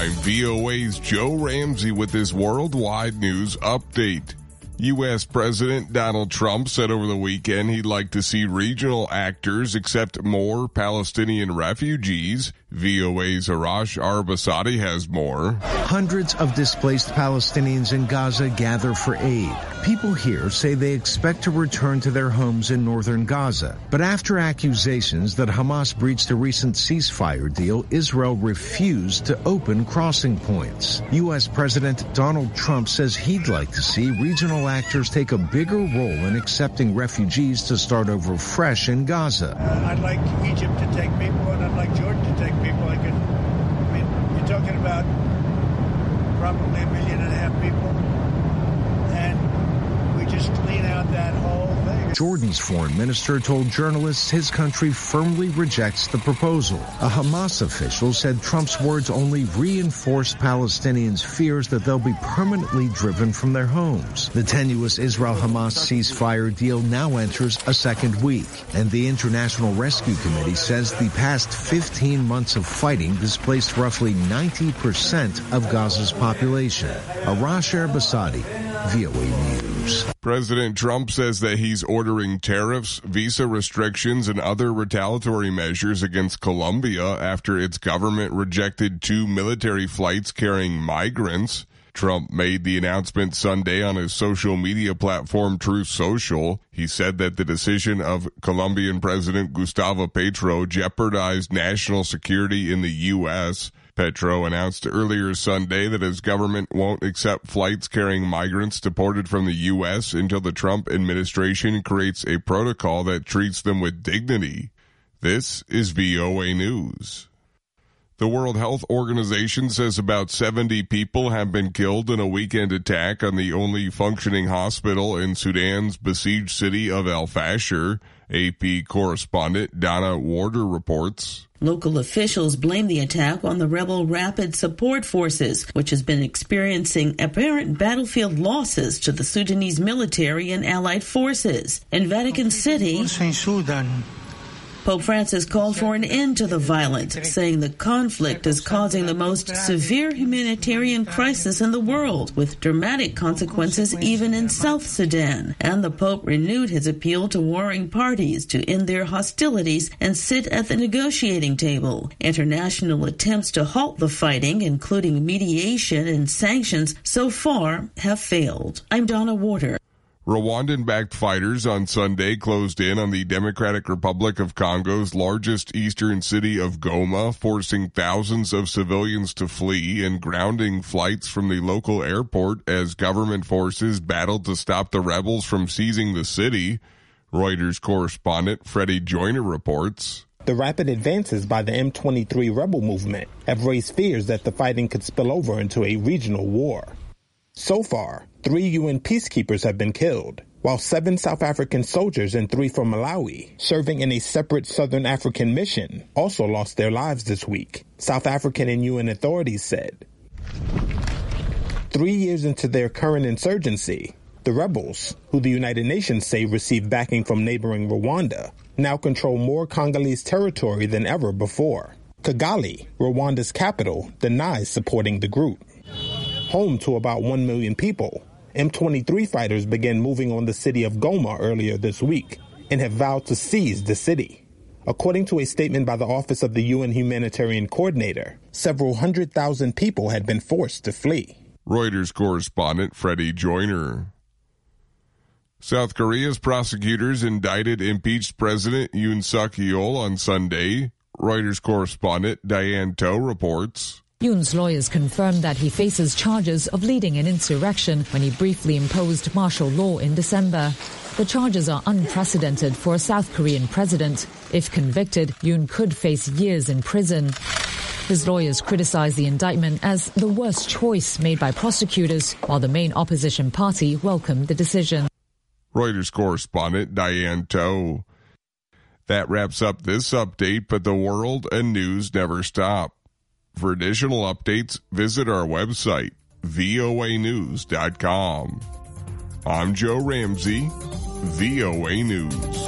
I'm VOA's Joe Ramsey with this worldwide news update. U.S. President Donald Trump said over the weekend he'd like to see regional actors accept more Palestinian refugees. VOA's Arash Arbasadi has more. Hundreds of displaced Palestinians in Gaza gather for aid. People here say they expect to return to their homes in northern Gaza. But after accusations that Hamas breached a recent ceasefire deal, Israel refused to open crossing points. U.S. President Donald Trump says he'd like to see regional actors take a bigger role in accepting refugees to start over fresh in Gaza. I'd like Egypt to take people, and I'd like Jordan to take people. You're talking about probably 1.5 million people, and we just clean out that whole thing. Jordan's foreign minister told journalists his country firmly rejects the proposal. A Hamas official said Trump's words only reinforce Palestinians' fears that they'll be permanently driven from their homes. The tenuous Israel-Hamas ceasefire deal now enters a second week, and the International Rescue Committee says the past 15 months of fighting displaced roughly 90% of Gaza's population. Arash Arbasadi, VOA News. President Trump says that he's ordering tariffs, visa restrictions, and other retaliatory measures against Colombia after its government rejected 2 military flights carrying migrants. Trump made the announcement Sunday on his social media platform Truth Social. He said that the decision of Colombian President Gustavo Petro jeopardized national security in the U.S. Petro announced earlier Sunday that his government won't accept flights carrying migrants deported from the U.S. until the Trump administration creates a protocol that treats them with dignity. This is VOA News. The World Health Organization says about 70 people have been killed in a weekend attack on the only functioning hospital in Sudan's besieged city of El Fasher. AP correspondent Donna Warder reports. Local officials blame the attack on the rebel Rapid Support Forces, which has been experiencing apparent battlefield losses to the Sudanese military and allied forces. In Vatican City, Pope Francis called for an end to the violence, saying the conflict is causing the most severe humanitarian crisis in the world, with dramatic consequences even in South Sudan. And the Pope renewed his appeal to warring parties to end their hostilities and sit at the negotiating table. International attempts to halt the fighting, including mediation and sanctions, so far have failed. I'm Donna Warder. Rwandan-backed fighters on Sunday closed in on the Democratic Republic of Congo's largest eastern city of Goma, forcing thousands of civilians to flee and grounding flights from the local airport as government forces battled to stop the rebels from seizing the city. Reuters correspondent Freddie Joyner reports. The rapid advances by the M23 rebel movement have raised fears that the fighting could spill over into a regional war. So far, 3 UN peacekeepers have been killed, while 7 South African soldiers and 3 from Malawi, serving in a separate Southern African mission, also lost their lives this week, South African and UN authorities said. 3 years into their current insurgency, the rebels, who the United Nations say received backing from neighboring Rwanda, now control more Congolese territory than ever before. Kigali, Rwanda's capital, denies supporting the group. Home to about 1 million people, M23 fighters began moving on the city of Goma earlier this week and have vowed to seize the city. According to a statement by the Office of the UN Humanitarian Coordinator, several 100,000 people had been forced to flee. Reuters correspondent Freddie Joyner. South Korea's prosecutors indicted impeached President Yoon Suk-yeol on Sunday. Reuters correspondent Diane Toh reports. Yoon's lawyers confirmed that he faces charges of leading an insurrection when he briefly imposed martial law in December. The charges are unprecedented for a South Korean president. If convicted, Yoon could face years in prison. His lawyers criticize the indictment as the worst choice made by prosecutors, while the main opposition party welcomed the decision. Reuters correspondent Diane Toh. That wraps up this update, but the world and news never stop. For additional updates, visit our website, voanews.com. I'm Joe Ramsey, VOA News.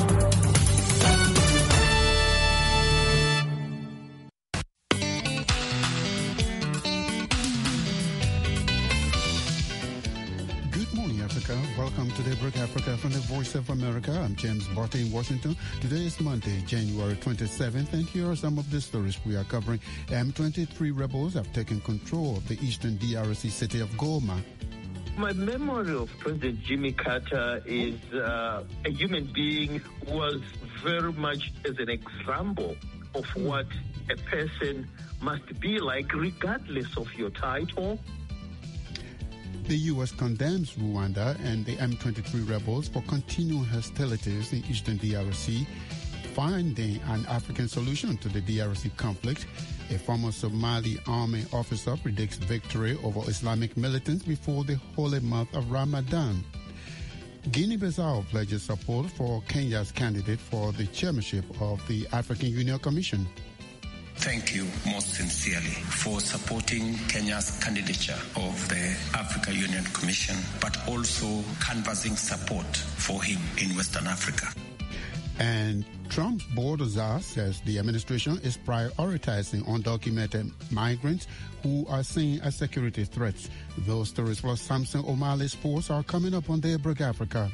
Daybreak Africa from the Voice of America. I'm James Barty in Washington. Today is Monday, January 27th, and here are some of the stories we are covering. M23 rebels have taken control of the eastern DRC city of Goma. My memory of President Jimmy Carter is a human being who was very much as an example of what a person must be like regardless of your title. The U.S. condemns Rwanda and the M23 rebels for continuing hostilities in eastern DRC, finding an African solution to the DRC conflict. A former Somali army officer predicts victory over Islamic militants before the holy month of Ramadan. Guinea-Bissau pledges support for Kenya's candidate for the chairmanship of the African Union Commission. Thank you most sincerely for supporting Kenya's candidature of the Africa Union Commission, but also canvassing support for him in Western Africa. And Trump's border czar says the administration is prioritizing undocumented migrants who are seen as security threats. Those stories plus Samson O'Malley Sports are coming up on Daybreak Africa.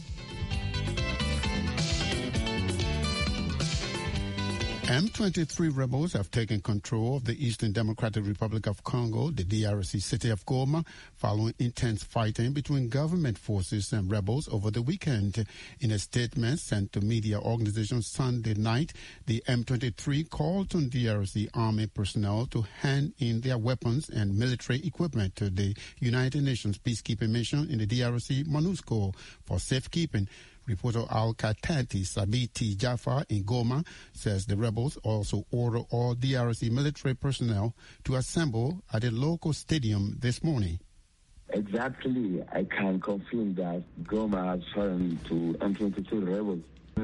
M23 rebels have taken control of the Eastern Democratic Republic of Congo, the DRC city of Goma, following intense fighting between government forces and rebels over the weekend. In a statement sent to media organizations Sunday night, the M23 called on DRC army personnel to hand in their weapons and military equipment to the United Nations peacekeeping mission in the DRC, MONUSCO, for safekeeping. Reporter Al-Katati Sabiti Jafar in Goma says the rebels also order all DRC military personnel to assemble at a local stadium this morning. Exactly. I can confirm that Goma has fallen to M23 rebels.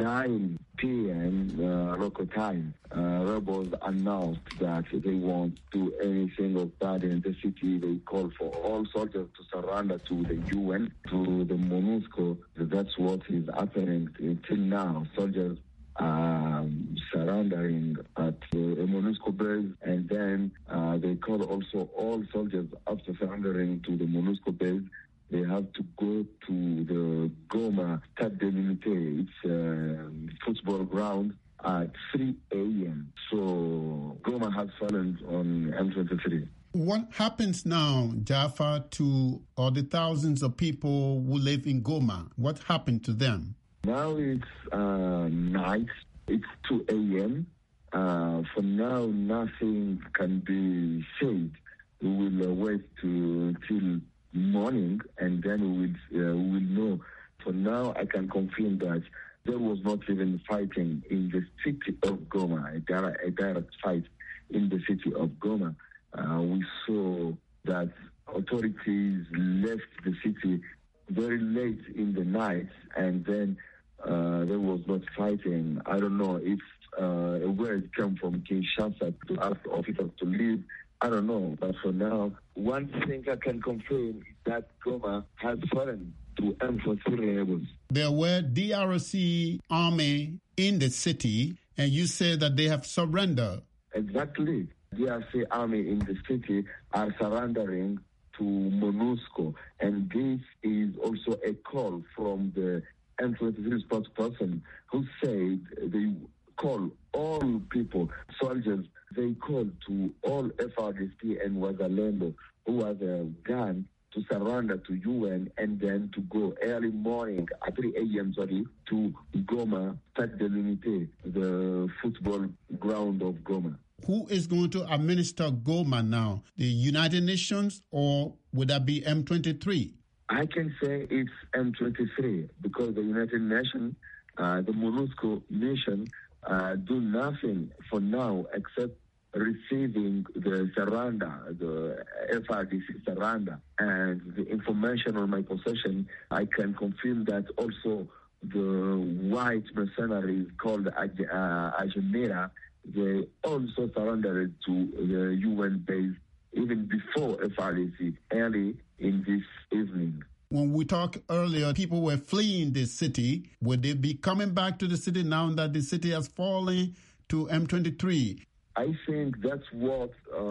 9 p.m. Local time, rebels announced that they won't do anything of that in the city. They call for all soldiers to surrender to the UN, to the MONUSCO. That's what is happening until now. Soldiers are surrendering at the MONUSCO base, and then they call also all soldiers after surrendering to the MONUSCO base. They have to go to the Goma Stade de l'Unité. It's a football ground at 3 a.m. So Goma has fallen on M23. What happens now, Jafar, to all the thousands of people who live in Goma? What happened to them? Now it's night. It's 2 a.m. For now, nothing can be said. We will wait till morning, and then we will know. For now, I can confirm that there was not even fighting in the city of Goma, a direct fight in the city of Goma. We saw that authorities left the city very late in the night, and then there was not fighting. I don't know if a word came from Kinshasa to ask officers to leave. I don't know, but for now, one thing I can confirm is that Goma has fallen to M23 rebels. There were DRC army in the city, and you say that they have surrendered. Exactly. DRC army in the city are surrendering to MONUSCO, and this is also a call from the M23 spokesperson who said they call all people, soldiers, they call to all FRDC and Wazalendo who has a gun to surrender to UN and then to go early morning at 3 a.m. to Goma, Stade de l'Unité, the football ground of Goma. Who is going to administer Goma now? The United Nations, or would that be M23? I can say it's M23 because the United Nations, the MONUSCO mission, do nothing for now except receiving the surrender, the FRDC surrender, and the information on my possession. I can confirm that also the white mercenaries called Ajimera, they also surrendered to the UN base even before FRDC, early in this evening. When we talked earlier, people were fleeing the city. Would they be coming back to the city now that the city has fallen to M23? I think that's what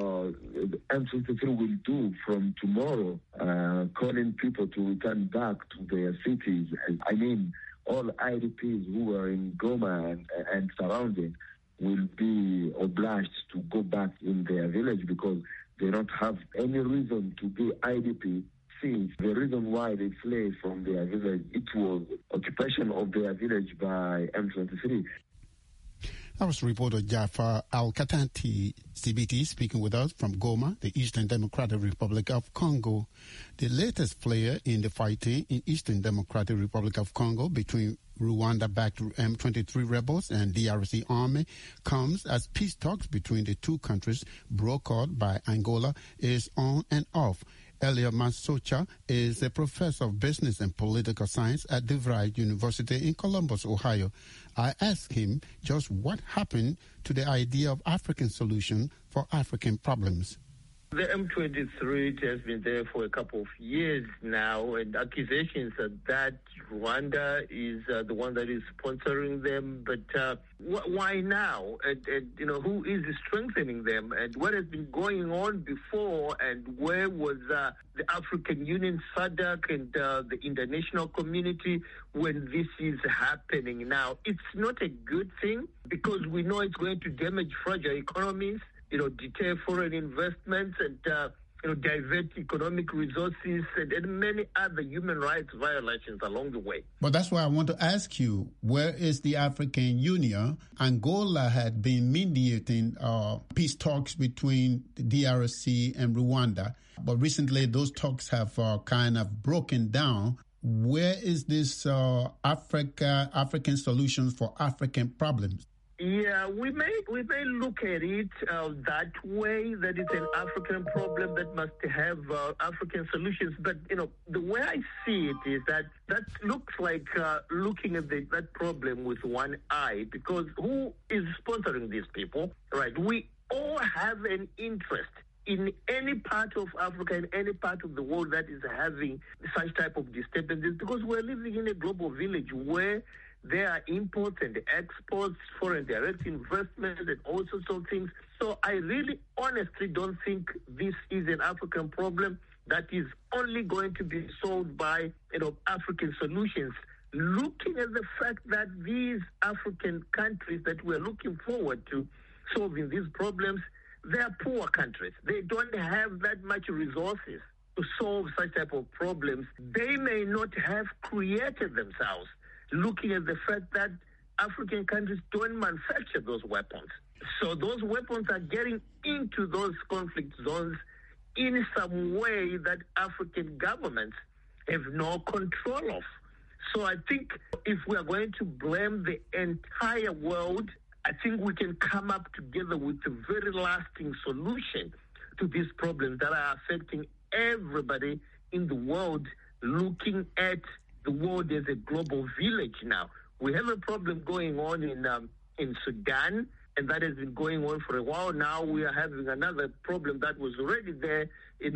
M23 will do from tomorrow, calling people to return back to their cities. I mean, all IDPs who are in Goma and surrounding will be obliged to go back in their village because they don't have any reason to be IDP. Since the reason why they fled from their village, it was occupation of their village by M23. That was reporter Jafar Al-Katanti, CBT, speaking with us from Goma, the Eastern Democratic Republic of Congo. The latest player in the fighting in Eastern Democratic Republic of Congo between Rwanda-backed M23 rebels and DRC army comes as peace talks between the two countries brokered by Angola is on and off. Elia Masocha is a professor of business and political science at DeVry University in Columbus, Ohio. I asked him just what happened to the idea of African solution for African problems. The M23 has been there for a couple of years now, and accusations that Rwanda is the one that is sponsoring them. But why now? And who is strengthening them? And what has been going on before? And where was the African Union, SADC, and the international community when this is happening now? It's not a good thing because we know it's going to damage fragile economies, deter foreign investments and, divert economic resources and many other human rights violations along the way. But that's why I want to ask you, where is the African Union? Angola had been mediating peace talks between the DRC and Rwanda, but recently those talks have kind of broken down. Where is this African solutions for African problems? Yeah, we may look at it that way, that it's an African problem that must have African solutions. But, the way I see it is that looks like looking at that problem with one eye, because who is sponsoring these people, right? We all have an interest in any part of Africa, in any part of the world that is having such type of disturbances, because we're living in a global village where there are imports and exports, foreign direct investments, and all sorts of things. So I really honestly don't think this is an African problem that is only going to be solved by, African solutions. Looking at the fact that these African countries that we're looking forward to solving these problems, they are poor countries. They don't have that much resources to solve such type of problems. They may not have created themselves. Looking at the fact that African countries don't manufacture those weapons. So those weapons are getting into those conflict zones in some way that African governments have no control of. So I think if we are going to blame the entire world, I think we can come up together with a very lasting solution to these problems that are affecting everybody in the world, looking at the world as a global village now. We have a problem going on in Sudan, and that has been going on for a while now. We are having another problem that was already there in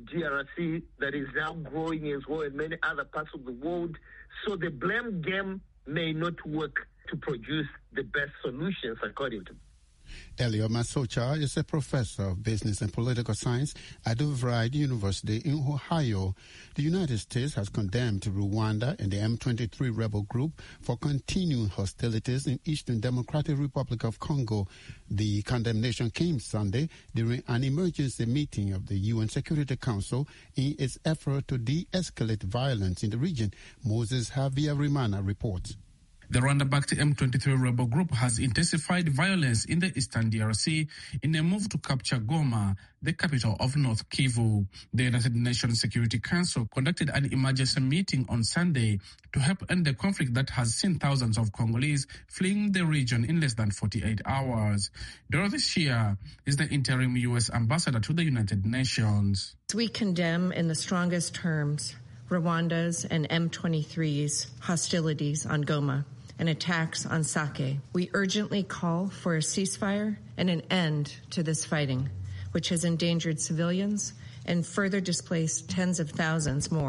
DRC that is now growing as well in many other parts of the world. So the blame game may not work to produce the best solutions, according to me. Elia Masocha is a professor of business and political science at DeVry University in Ohio. The United States has condemned Rwanda and the M23 rebel group for continuing hostilities in Eastern Democratic Republic of Congo. The condemnation came Sunday during an emergency meeting of the UN Security Council in its effort to de-escalate violence in the region. Moses Havia-Rimana reports. The Rwanda-backed M23 rebel group has intensified violence in the eastern DRC in a move to capture Goma, the capital of North Kivu. The United Nations Security Council conducted an emergency meeting on Sunday to help end the conflict that has seen thousands of Congolese fleeing the region in less than 48 hours. Dorothy Shea is the interim U.S. ambassador to the United Nations. We condemn in the strongest terms Rwanda's and M23's hostilities on Goma and attacks on Sake. We urgently call for a ceasefire and an end to this fighting, which has endangered civilians and further displaced tens of thousands more.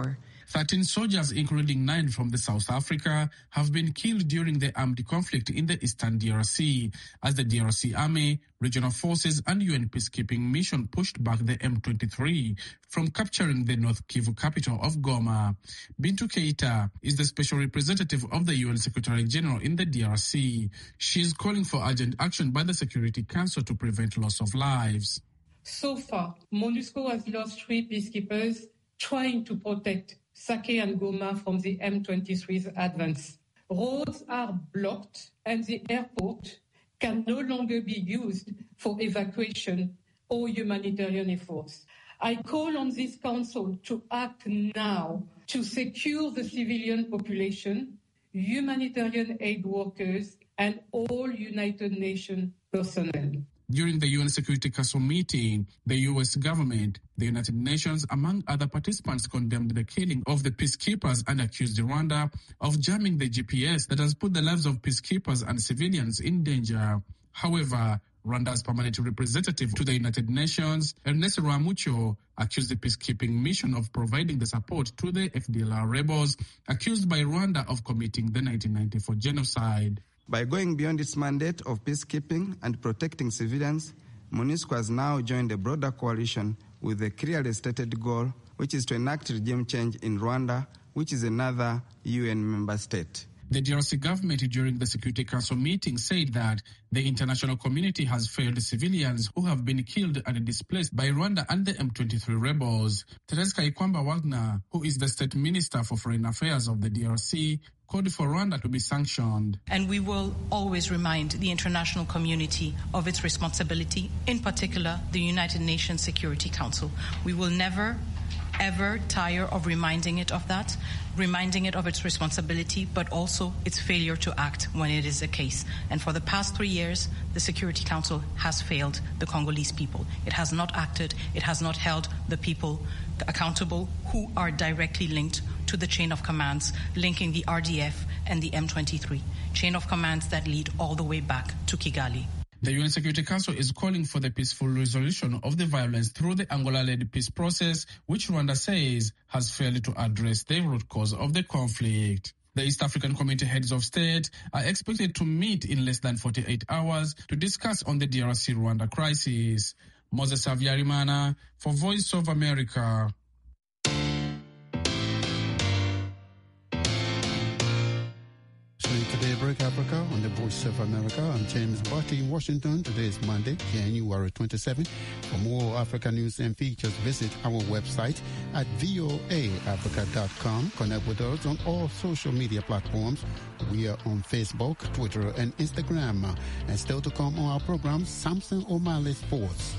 13 soldiers, including 9 from the South Africa, have been killed during the armed conflict in the Eastern DRC, as the DRC Army, regional forces and UN peacekeeping mission pushed back the M23 from capturing the North Kivu capital of Goma. Bintu Keita is the special representative of the UN Secretary General in the DRC. She is calling for urgent action by the Security Council to prevent loss of lives. So far, MONUSCO has lost 3 peacekeepers trying to protect Sake and Goma from the M23's advance. Roads are blocked and the airport can no longer be used for evacuation or humanitarian efforts. I call on this council to act now to secure the civilian population, humanitarian aid workers, and all United Nations personnel. During the UN Security Council meeting, the U.S. government, the United Nations, among other participants, condemned the killing of the peacekeepers and accused Rwanda of jamming the GPS that has put the lives of peacekeepers and civilians in danger. However, Rwanda's permanent representative to the United Nations, Ernest Rwamucyo, accused the peacekeeping mission of providing the support to the FDLR rebels, accused by Rwanda of committing the 1994 genocide. By going beyond its mandate of peacekeeping and protecting civilians, MONUSCO has now joined a broader coalition with a clearly stated goal, which is to enact regime change in Rwanda, which is another UN member state. The DRC government during the Security Council meeting said that the international community has failed civilians who have been killed and displaced by Rwanda and the M23 rebels. Therese Kaikwamba Wagner, who is the State Minister for Foreign Affairs of the DRC, called for Rwanda to be sanctioned. And we will always remind the international community of its responsibility, in particular the United Nations Security Council. We will never, ever tire of reminding it of that, reminding it of its responsibility, but also its failure to act when it is the case. And for the past 3 years, the Security Council has failed the Congolese people. It has not acted, it has not held the people accountable who are directly linked to the chain of commands linking the RDF and the M23, chain of commands that lead all the way back to Kigali. The UN Security Council is calling for the peaceful resolution of the violence through the Angola-led peace process, which Rwanda says has failed to address the root cause of the conflict. The East African Community heads of state are expected to meet in less than 48 hours to discuss on the DRC-Rwanda crisis. Moses Avyarimana for Voice of America. Today, Break Africa on the Voice of America. I'm James Barty in Washington. Today is Monday, January 27. For more Africa news and features, visit our website at voaafrica.com. Connect with us on all social media platforms. We are on Facebook, Twitter, and Instagram. And still to come on our program, Samson O'Malley Sports.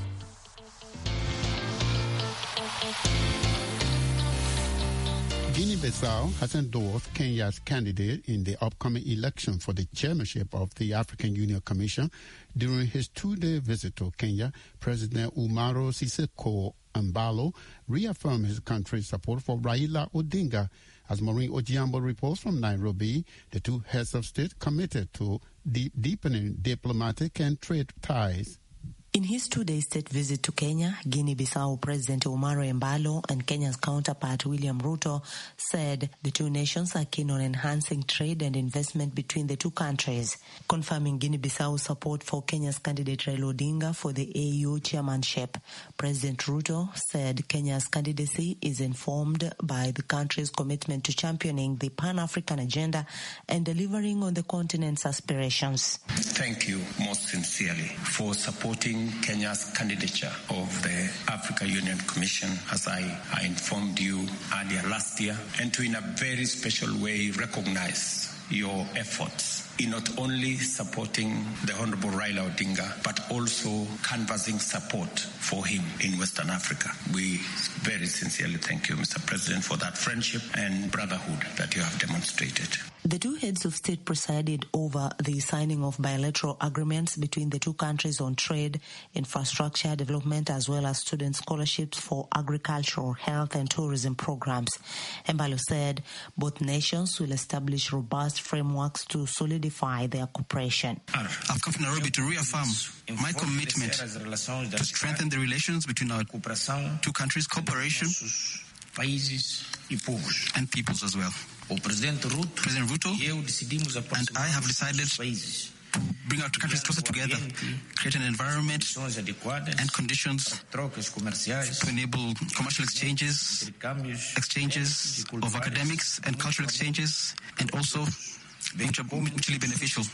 Guinea-Bissau has endorsed Kenya's candidate in the upcoming election for the chairmanship of the African Union Commission. During his 2-day visit to Kenya, President Umaru Sissoco Embalo reaffirmed his country's support for Raila Odinga. As Maureen Ojiambo reports from Nairobi, the two heads of state committed to deepening diplomatic and trade ties. In his 2-day state visit to Kenya, Guinea-Bissau President Umaru Embalo and Kenya's counterpart William Ruto said the two nations are keen on enhancing trade and investment between the two countries. Confirming Guinea-Bissau's support for Kenya's candidate Raila Odinga for the AU chairmanship, President Ruto said Kenya's candidacy is informed by the country's commitment to championing the Pan-African agenda and delivering on the continent's aspirations. Thank you most sincerely for supporting Kenya's candidature of the Africa Union Commission, as I informed you earlier last year, and to in a very special way recognize your efforts in not only supporting the Honorable Raila Odinga, but also canvassing support for him in Western Africa. We very sincerely thank you, Mr. President, for that friendship and brotherhood that you have demonstrated. The two heads of state presided over the signing of bilateral agreements between the two countries on trade, infrastructure development, as well as student scholarships for agricultural, health, and tourism programs. Embalo said both nations will establish robust frameworks to solidify their cooperation. I've come to Nairobi to reaffirm my commitment to strengthen the relations between our two countries' cooperation and peoples as well. President Ruto and I have decided to bring our two countries closer together, create an environment and conditions to enable commercial exchanges of academics and cultural exchanges, and also which are mutually beneficial.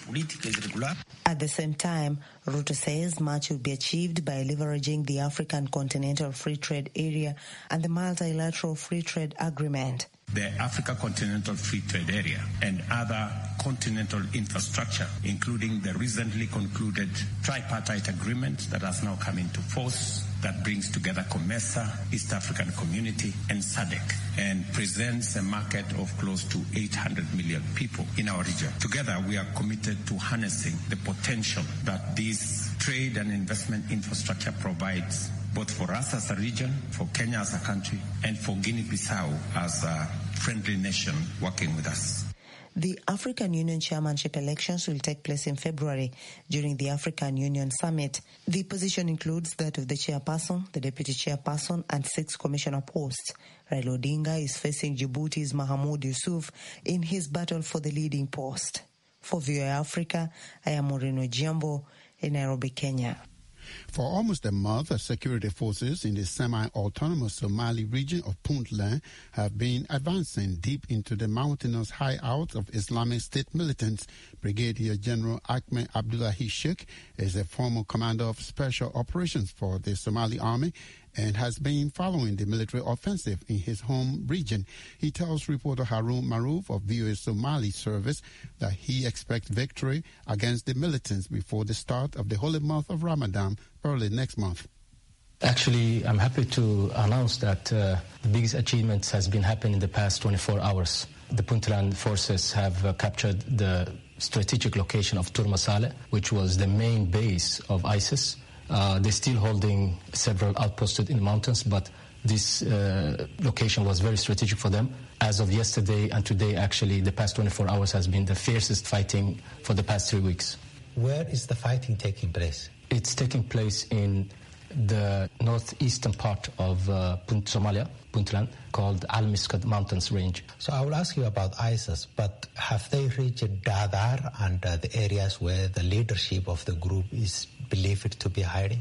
At the same time, Ruto says much will be achieved by leveraging the African Continental Free Trade Area and the Multilateral Free Trade Agreement. The Africa Continental Free Trade Area and other continental infrastructure, including the recently concluded tripartite agreement that has now come into force, that brings together COMESA, East African Community, and SADC, and presents a market of close to 800 million people in our region. Together, we are committed to harnessing the potential that this trade and investment infrastructure provides, both for us as a region, for Kenya as a country, and for Guinea-Bissau as a friendly nation working with us. The African Union chairmanship elections will take place in February during the African Union Summit. The position includes that of the chairperson, the deputy chairperson, and 6 commissioner posts. Raila Odinga is facing Djibouti's Mahamoud Yusuf in his battle for the leading post. For VOA Africa, I am Moreno Giambo in Nairobi, Kenya. For almost a month, security forces in the semi-autonomous Somali region of Puntland have been advancing deep into the mountainous hideouts of Islamic State militants. Brigadier General Ahmed Abdullahi Sheikh is a former commander of special operations for the Somali Army and has been following the military offensive in his home region. He tells reporter Harun Maruf of VOA Somali Service that he expects victory against the militants before the start of the holy month of Ramadan early next month. Actually, I'm happy to announce that the biggest achievement has been happening in the past 24 hours. The Puntland forces have captured the strategic location of Turmasale, which was the main base of ISIS. They're still holding several outposts in the mountains, but this location was very strategic for them. As of yesterday and today, actually, the past 24 hours has been the fiercest fighting for the past 3 weeks. Where is the fighting taking place? It's taking place in the northeastern part of Somalia, Puntland, called Al-Miskad Mountains Range. So I will ask you about ISIS, but have they reached Dadar and the areas where the leadership of the group is believed to be hiding?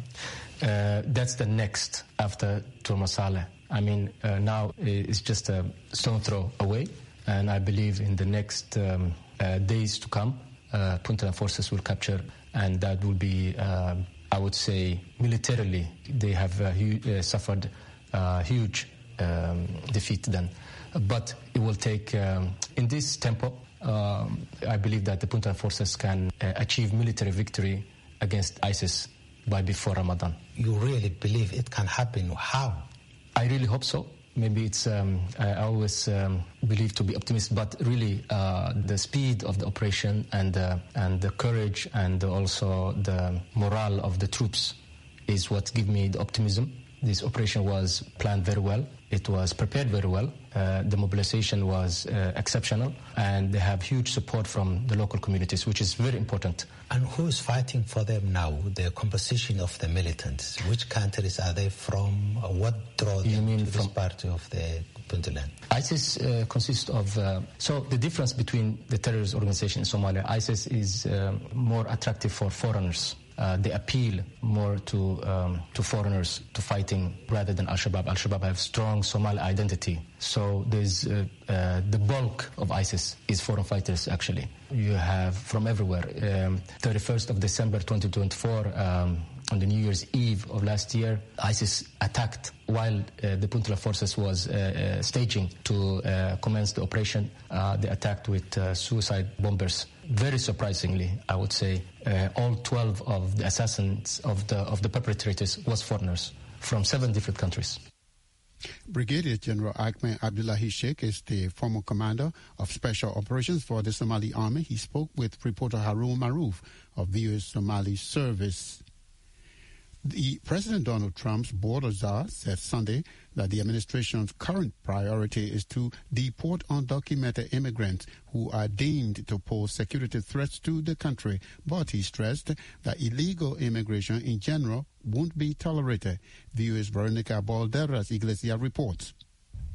That's the next after Turmasale. I mean, now it's just a stone throw away, and I believe in the next days to come, Puntland forces will capture, and that will be, I would say, militarily, they have suffered huge defeat then. But it will take, in this tempo, I believe that the Puntland forces can achieve military victory against ISIS by before Ramadan. You really believe it can happen? How? I really hope so. Maybe it's, I always believe to be optimistic, but really the speed of the operation and the courage and also the morale of the troops is what gives me the optimism. This operation was planned very well. It was prepared very well. The mobilization was exceptional, and they have huge support from the local communities, which is very important. And who is fighting for them now? The composition of the militants. Which countries are they from? What draw them to this part of the Puntland? ISIS consists of... so the difference between the terrorist organization in Somalia, ISIS is more attractive for foreigners. They appeal more to foreigners to fighting rather than Al-Shabaab. Al-Shabaab have strong Somali identity. So there's the bulk of ISIS is foreign fighters, actually. You have from everywhere. 31st of December 2024, on the New Year's Eve of last year, ISIS attacked while the Puntland forces was staging to commence the operation. They attacked with suicide bombers. Very surprisingly, I would say, all 12 of the assassins of the perpetrators was foreigners from 7 different countries. Brigadier General Ahmed Abdullahi Sheikh is the former commander of special operations for the Somali Army. He spoke with reporter Harun Maruf of VOA Somali Service. The President Donald Trump's border czar said Sunday that the administration's current priority is to deport undocumented immigrants who are deemed to pose security threats to the country. But he stressed that illegal immigration in general won't be tolerated. VOA's Veronica Balderas Iglesias reports.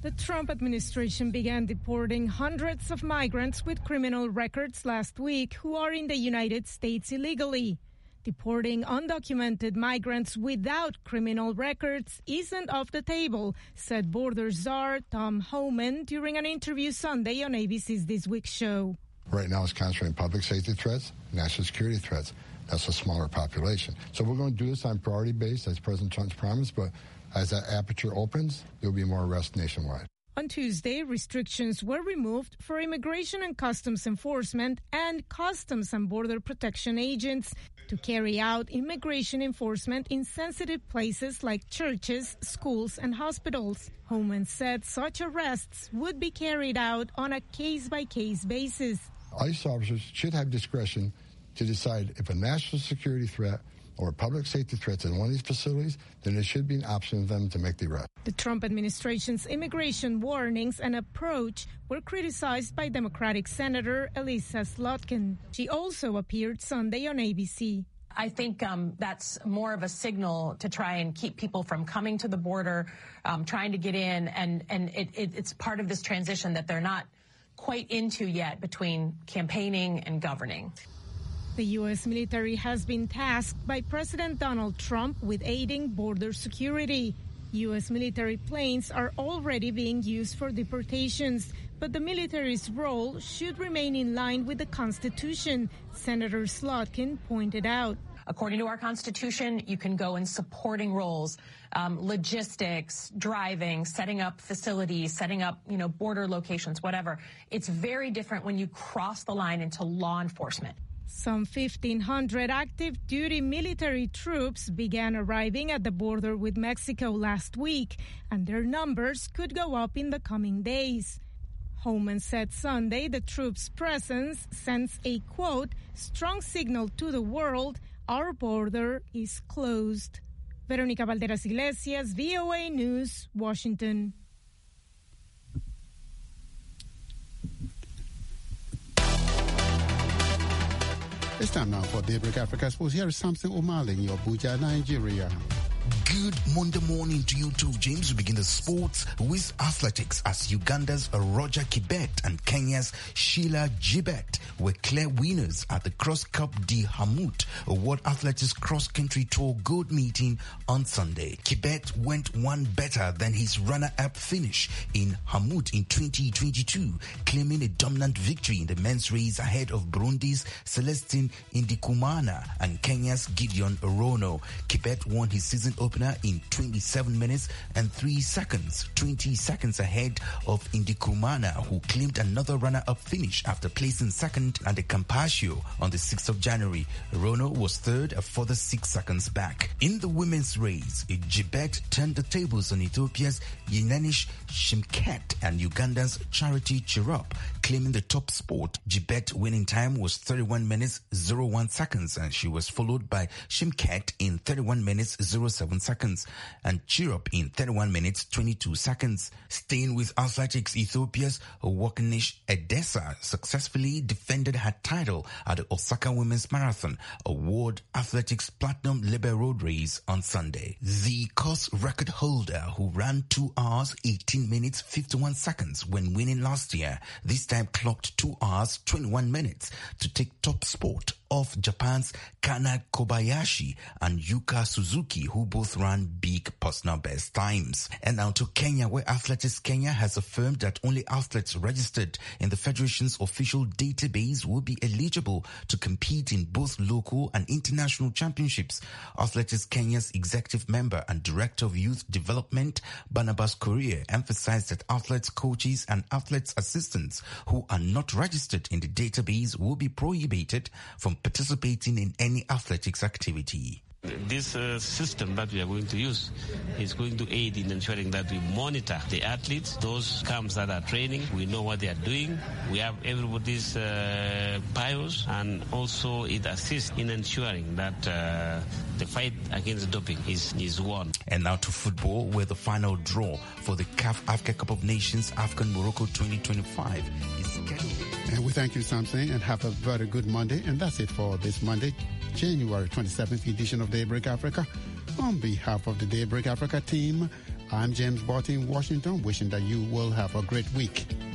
The Trump administration began deporting hundreds of migrants with criminal records last week who are in the United States illegally. Deporting undocumented migrants without criminal records isn't off the table, said border czar Tom Homan during an interview Sunday on ABC's This Week show. Right now it's concentrating public safety threats, national security threats. That's a smaller population. So we're going to do this on priority base, as President Trump's promised, but as that aperture opens, there will be more arrests nationwide. On Tuesday, restrictions were removed for Immigration and Customs Enforcement and Customs and Border Protection agents to carry out immigration enforcement in sensitive places like churches, schools, and hospitals. Homan said such arrests would be carried out on a case-by-case basis. ICE officers should have discretion to decide if a national security threat or public safety threats in one of these facilities, then there should be an option for them to make the arrest. The Trump administration's immigration warnings and approach were criticized by Democratic Senator Elissa Slotkin. She also appeared Sunday on ABC. I think that's more of a signal to try and keep people from coming to the border, trying to get in, and it's part of this transition that they're not quite into yet between campaigning and governing. The U.S. military has been tasked by President Donald Trump with aiding border security. U.S. military planes are already being used for deportations, but the military's role should remain in line with the Constitution, Senator Slotkin pointed out. According to our Constitution, you can go in supporting roles, logistics, driving, setting up facilities, setting up, border locations, whatever. It's very different when you cross the line into law enforcement. Some 1,500 active duty military troops began arriving at the border with Mexico last week, and their numbers could go up in the coming days. Homan said Sunday the troops' presence sends a, quote, strong signal to the world our border is closed. Veronica Valderas Iglesias, VOA News, Washington. It's time now for Daybreak Africa Sports. Here is Samson O'Malley in Abuja, Nigeria. Good Monday morning to you too, James. We begin the sports with athletics as Uganda's Roger Kibet and Kenya's Sheila Jibet were clear winners at the Cross Cup de Hamut World Athletics Cross Country Tour Gold meeting on Sunday. Kibet went one better than his runner-up finish in Hamut in 2022, claiming a dominant victory in the men's race ahead of Burundi's Celestine Ndikumana and Kenya's Gideon Orono. Kibet won his season opener in 27 minutes and 3 seconds, 20 seconds ahead of Ndikumana, who claimed another runner-up finish after placing second at the Campascio on the 6th of January. Orono was third, a further 6 seconds back. In the women's race, Jibet turned the tables on Ethiopia's Yenanish Shimket and Uganda's Charity Chirop, claiming the top spot. Jibet winning time was 31 minutes 01 seconds, and she was followed by Shimket in 31 minutes 07 seconds and Chirop in 31 minutes 22 seconds. Staying with athletics, Ethiopia's Workinish Edessa successfully defended her title at the Osaka Women's Marathon, a World Athletics Platinum Labor Road race on Sunday. The course record holder, who ran 2 hours 18 minutes 51 seconds when winning last year, this time clocked 2 hours 21 minutes to take top spot of Japan's Kana Kobayashi and Yuka Suzuki, who both ran big personal best times. And now to Kenya, where Athletics Kenya has affirmed that only athletes registered in the Federation's official database will be eligible to compete in both local and international championships. Athletics Kenya's executive member and director of youth development, Barnabas Korea, emphasized that athletes, coaches, and athletes assistants who are not registered in the database will be prohibited from participating in any athletics activity. This system that we are going to use is going to aid in ensuring that we monitor the athletes, those camps that are training. We know what they are doing. We have everybody's bios, and also it assists in ensuring that the fight against doping is won. And now to football, where the final draw for the CAF Africa Cup of Nations AFCON Morocco 2025 is scheduled. And we thank you, Samson, and have a very good Monday. And that's it for this Monday, January 27th edition of Daybreak Africa. On behalf of the Daybreak Africa team, I'm James Barty in Washington, wishing that you will have a great week.